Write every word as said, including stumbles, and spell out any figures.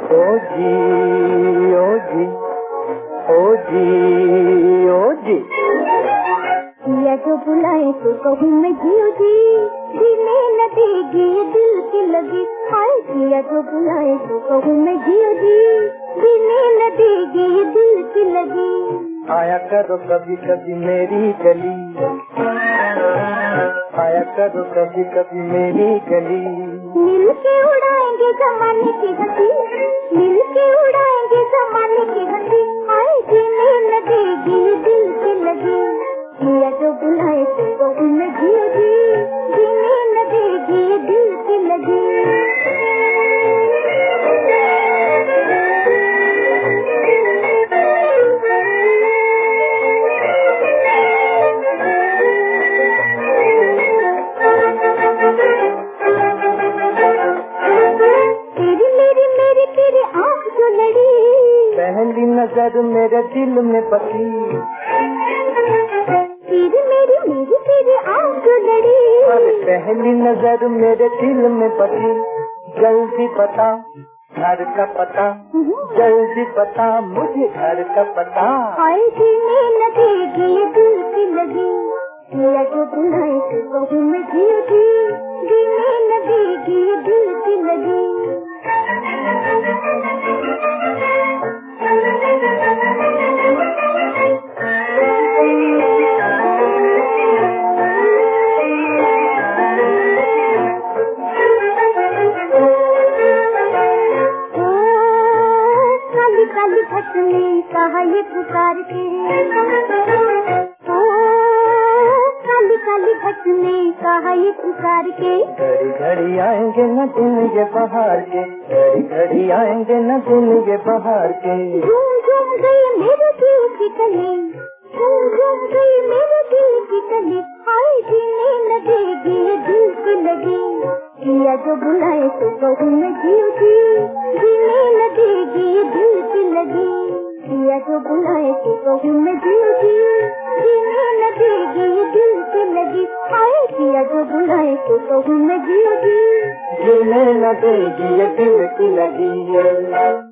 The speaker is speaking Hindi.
ओ जी ओ जी ओ जी ओ जी किया जो बुलाए तो कहूँ मैं जियो जी, जीने न देगी ये दिल की लगी। हाय किया जो बुलाए तो कहूँ मैं जियो जी, जीने न देगी ये दिल की लगी। आया करो कभी कभी मेरी गली, आया करो कभी कभी मेरी गली। मिल के उड़ाएंगे जमाने की हंसी, मिल के उड़ाएंगे जमाने की हंसी। हाय जीने न देगी ये दिल की लगी। किया जो बुलाए तो कहूँ मैं जियो जी, जीने न देगी ये दिल की लगी। तेरी मेरी मेरी तेरी आँख जो लड़ी, पहली नजर मेरे दिल में बसी। तेरी मेरी मेरी तेरी आँख जो लड़ी, अरे पहली नजर मेरे दिल में बसी। जल्दी बता घर का पता, जल्दी बता मुझे घर का पता। हाय जीने न देगी ये दिल की लगी। किया जो बुलाए तो कहूँ मैं जियो जी, जीने न देगी ये दिल की लगी। काली घट ने कहा ये पुकार के, ओ काली काली घट ने कहा ये पुकार के। घड़ी घड़ी आएंगे न दिन ये बहार के, घड़ी घड़ी आएंगे न दिन ये बहार के। झूम झूम गई मेरे दिल की कली, झूम झूम गई मेरे दिल की कली। हाय जीने न देगी ये दिल की लगी। किया जो बुलाए तो कहूँ मैं जियो जी, जीने न देगी ये दिल की लगी। किया जो बुलाए तो कहूँ मैं जियो जी, जीने न देगी ये दिल की लगी। हाय किया जो बुलाए तो कहूँ मैं जियो जी, जीने न देगी ये दिल की लगी।